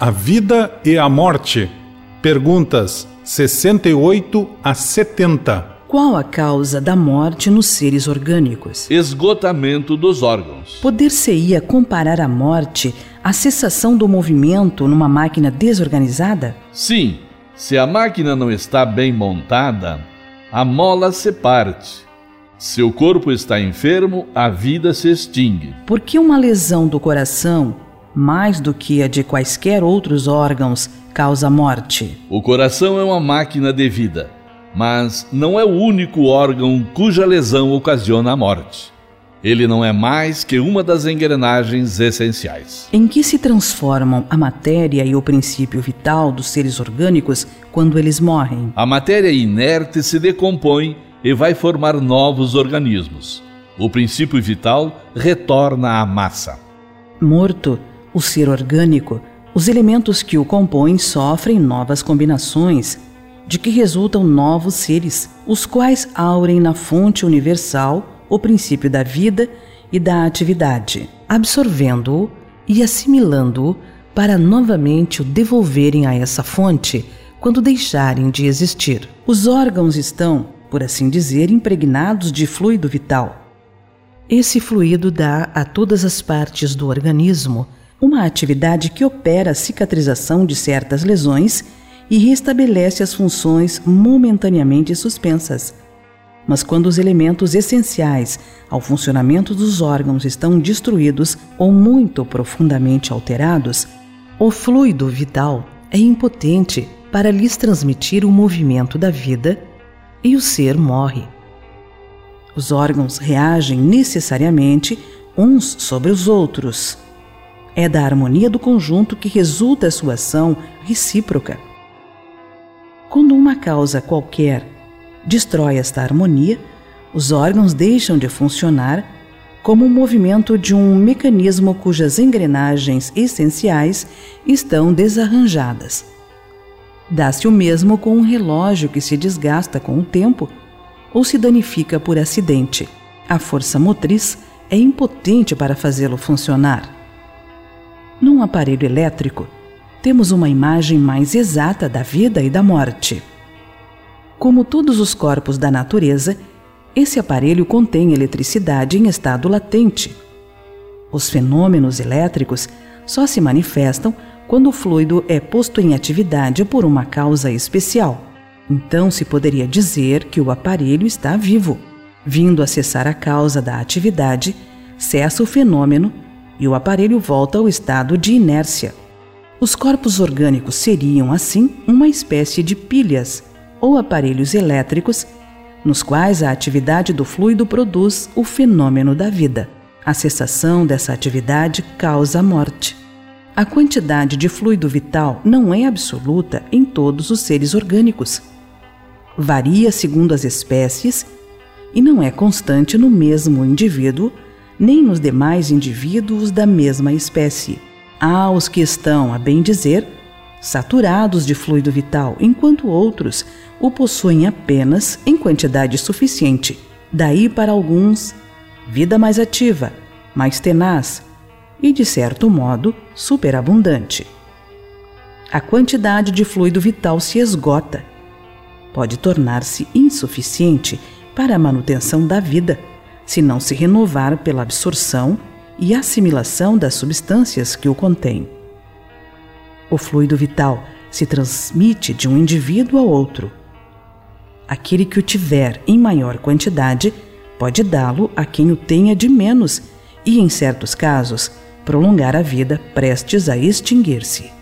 a vida e a morte? Perguntas 68 a 70. Qual a causa da morte nos seres orgânicos? Esgotamento dos órgãos. Poder-se-ia comparar a morte à cessação do movimento numa máquina desorganizada? Sim, se a máquina não está bem montada, a mola se parte. Se o corpo está enfermo, a vida se extingue. Por que uma lesão do coração, mais do que a de quaisquer outros órgãos, causa morte? O coração é uma máquina de vida, mas não é o único órgão cuja lesão ocasiona a morte. Ele não é mais que uma das engrenagens essenciais. Em que se transformam a matéria e o princípio vital dos seres orgânicos quando eles morrem? A matéria inerte se decompõe e vai formar novos organismos. O princípio vital retorna à massa. Morto, o ser orgânico, os elementos que o compõem sofrem novas combinações, de que resultam novos seres, os quais aurem na fonte universal o princípio da vida e da atividade, absorvendo-o e assimilando-o para novamente o devolverem a essa fonte quando deixarem de existir. Os órgãos estão, por assim dizer, impregnados de fluido vital. Esse fluido dá a todas as partes do organismo uma atividade que opera a cicatrização de certas lesões e restabelece as funções momentaneamente suspensas. Mas quando os elementos essenciais ao funcionamento dos órgãos estão destruídos ou muito profundamente alterados, o fluido vital é impotente para lhes transmitir o movimento da vida e o ser morre. Os órgãos reagem necessariamente uns sobre os outros. É da harmonia do conjunto que resulta a sua ação recíproca. Quando uma causa qualquer destrói esta harmonia, os órgãos deixam de funcionar como o movimento de um mecanismo cujas engrenagens essenciais estão desarranjadas. Dá-se o mesmo com um relógio que se desgasta com o tempo ou se danifica por acidente. A força motriz é impotente para fazê-lo funcionar. Num aparelho elétrico, temos uma imagem mais exata da vida e da morte. Como todos os corpos da natureza, esse aparelho contém eletricidade em estado latente. Os fenômenos elétricos só se manifestam quando o fluido é posto em atividade por uma causa especial. Então se poderia dizer que o aparelho está vivo. Vindo a cessar a causa da atividade, cessa o fenômeno e o aparelho volta ao estado de inércia. Os corpos orgânicos seriam, assim, uma espécie de pilhas ou aparelhos elétricos nos quais a atividade do fluido produz o fenômeno da vida. A cessação dessa atividade causa a morte. A quantidade de fluido vital não é absoluta em todos os seres orgânicos. Varia segundo as espécies e não é constante no mesmo indivíduo, nem nos demais indivíduos da mesma espécie. Há os que estão, a bem dizer, saturados de fluido vital, enquanto outros o possuem apenas em quantidade suficiente. Daí para alguns, vida mais ativa, mais tenaz e, de certo modo, superabundante. A quantidade de fluido vital se esgota. Pode tornar-se insuficiente para a manutenção da vida, se não se renovar pela absorção e assimilação das substâncias que o contêm. O fluido vital se transmite de um indivíduo a outro. Aquele que o tiver em maior quantidade pode dá-lo a quem o tenha de menos e, em certos casos, prolongar a vida prestes a extinguir-se.